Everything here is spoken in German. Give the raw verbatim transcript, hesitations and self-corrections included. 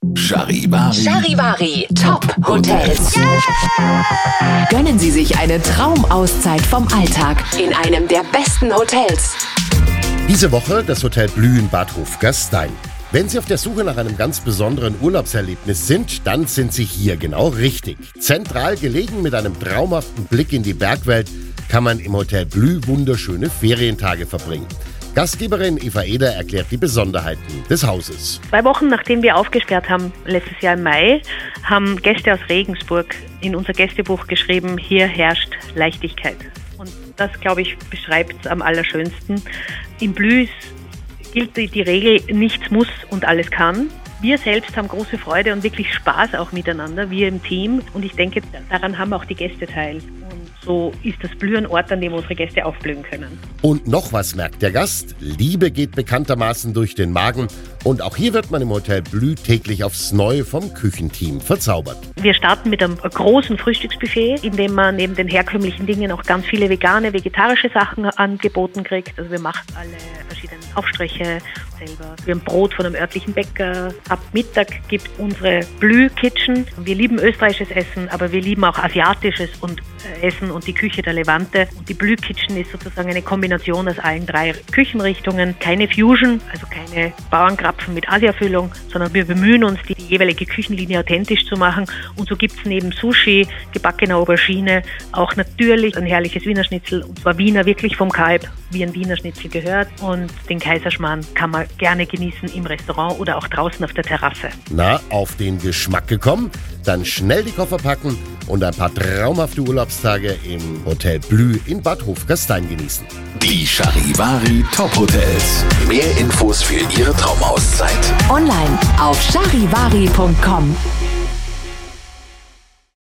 Charivari. Charivari Top Hotels. Yeah! Gönnen Sie sich eine Traumauszeit vom Alltag in einem der besten Hotels. Diese Woche das Hotel Blü in Bad Hofgastein. Wenn Sie auf der Suche nach einem ganz besonderen Urlaubserlebnis sind, dann sind Sie hier genau richtig. Zentral gelegen mit einem traumhaften Blick in die Bergwelt kann man im Hotel Blü wunderschöne Ferientage verbringen. Gastgeberin Eva Eder erklärt die Besonderheiten des Hauses. Zwei Wochen nachdem wir aufgesperrt haben, letztes Jahr im Mai, haben Gäste aus Regensburg in unser Gästebuch geschrieben, hier herrscht Leichtigkeit. Und das, glaube ich, beschreibt es am allerschönsten. Im Blü gilt die Regel, nichts muss und alles kann. Wir selbst haben große Freude und wirklich Spaß auch miteinander, wir im Team. Und ich denke, daran haben auch die Gäste teil. Und so ist das Blü ein Ort, an dem unsere Gäste aufblühen können. Und noch was merkt der Gast: Liebe geht bekanntermaßen durch den Magen. Und auch hier wird man im Hotel Blü täglich aufs Neue vom Küchenteam verzaubert. Wir starten mit einem großen Frühstücksbuffet, in dem man neben den herkömmlichen Dingen auch ganz viele vegane, vegetarische Sachen angeboten kriegt. Also wir machen alle verschiedenen Aufstriche selber. Wir haben Brot von einem örtlichen Bäcker. Ab Mittag gibt unsere Blü Kitchen. Wir lieben österreichisches Essen, aber wir lieben auch asiatisches und äh, Essen und die Küche der Levante. Und die Blü Kitchen ist sozusagen eine Kombination aus allen drei Küchenrichtungen. Keine Fusion, also keine Bauernkrapfen mit Asia-Füllung, sondern wir bemühen uns, die jeweilige Küchenlinie authentisch zu machen. Und so gibt es neben Sushi, gebackener Aubergine, auch natürlich ein herrliches Wiener Schnitzel. Und zwar Wiener wirklich vom Kalb, wie ein Wiener Schnitzel gehört. Und den Kaiserschmarrn kann man gerne genießen im Restaurant oder auch draußen auf der Terrasse. Na, auf den Geschmack gekommen? Dann schnell die Koffer packen und ein paar traumhafte Urlaubstage im Hotel Blü in Bad Hofgastein genießen. Die Charivari Top Hotels. Mehr Infos für Ihre Traumauszeit Online auf charivari punkt com.